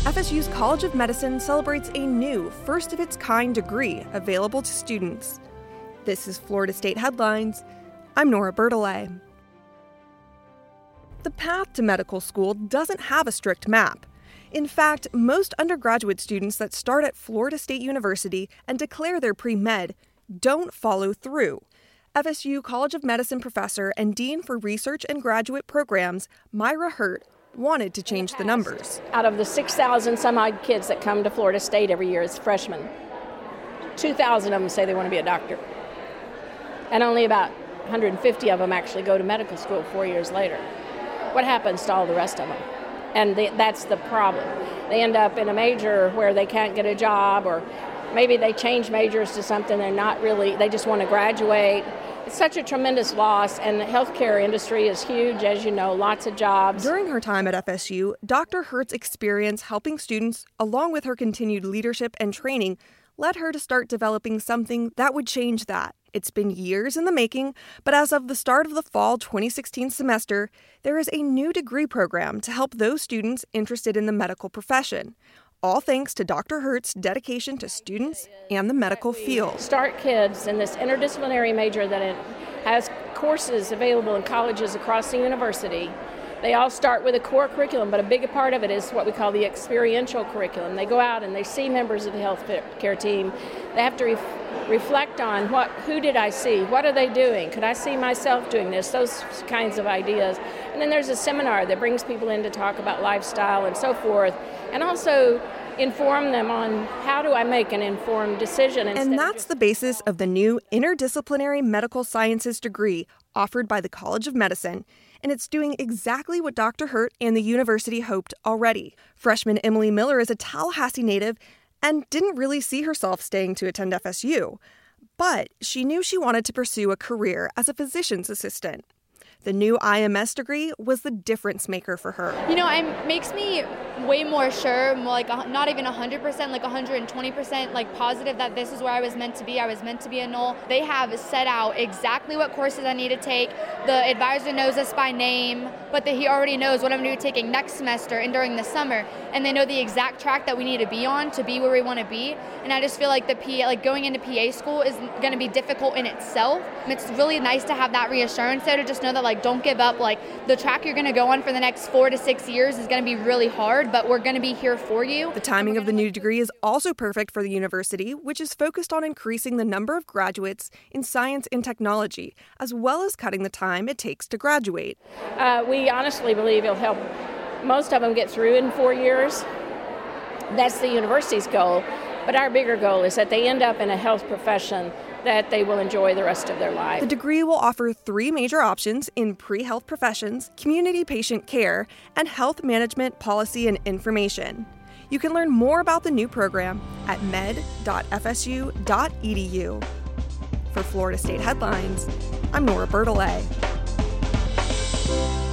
FSU's College of Medicine celebrates a new, first-of-its-kind degree available to students. This is Florida State Headlines. I'm Nora Bertolet. The path to medical school doesn't have a strict map. In fact, most undergraduate students that start at Florida State University and declare their pre-med don't follow through. FSU College of Medicine professor and Dean for Research and Graduate Programs, Myra Hurt, wanted to change the numbers. Out of the 6,000 some odd kids that come to Florida State every year as freshmen, 2,000 of them say they want to be a doctor. And only about 150 of them actually go to medical school 4 years later. What happens to all the rest of them? And that's the problem. They end up in a major where they can't get a job, or maybe they change majors to something they just want to graduate. It's such a tremendous loss, and the healthcare industry is huge, as you know, lots of jobs. During her time at FSU, Dr. Hurt's experience helping students, along with her continued leadership and training, led her to start developing something that would change that. It's been years in the making, but as of the start of the fall 2016 semester, there is a new degree program to help those students interested in the medical profession. All thanks to Dr. Hurt's dedication to students and the medical field. Start kids in this interdisciplinary major that it has courses available in colleges across the university. They all start with a core curriculum, but a big part of it is what we call the experiential curriculum. They go out and they see members of the health care team. They have to reflect on who did I see? What are they doing? Could I see myself doing this? Those kinds of ideas. And then there's a seminar that brings people in to talk about lifestyle and so forth, and also inform them on how do I make an informed decision. And that's the basis of the new interdisciplinary medical sciences degree offered by the College of Medicine. And it's doing exactly what Dr. Hurt and the university hoped already. Freshman Emily Miller is a Tallahassee native and didn't really see herself staying to attend FSU. But she knew she wanted to pursue a career as a physician's assistant. The new IMS degree was the difference maker for her. You know, it makes me way more sure, like not even 100%, like 120%, like positive that this is where I was meant to be. I was meant to be a Knoll. They have set out exactly what courses I need to take. The advisor knows us by name, but he already knows what I'm going to be taking next semester and during the summer. And they know the exact track that we need to be on to be where we want to be. And I just feel like going into PA school is going to be difficult in itself. And it's really nice to have that reassurance there, to just know that, like, don't give up. Like, the track you're going to go on for the next 4 to 6 years is going to be really hard, but we're going to be here for you. The timing of the new degree is also perfect for the university, which is focused on increasing the number of graduates in science and technology, as well as cutting the time it takes to graduate. We honestly believe it'll help most of them get through in 4 years. That's the university's goal. But our bigger goal is that they end up in a health profession that they will enjoy the rest of their life. The degree will offer 3 major options in pre-health professions, community patient care, and health management policy and information. You can learn more about the new program at med.fsu.edu. For Florida State Headlines, I'm Nora Bertolet.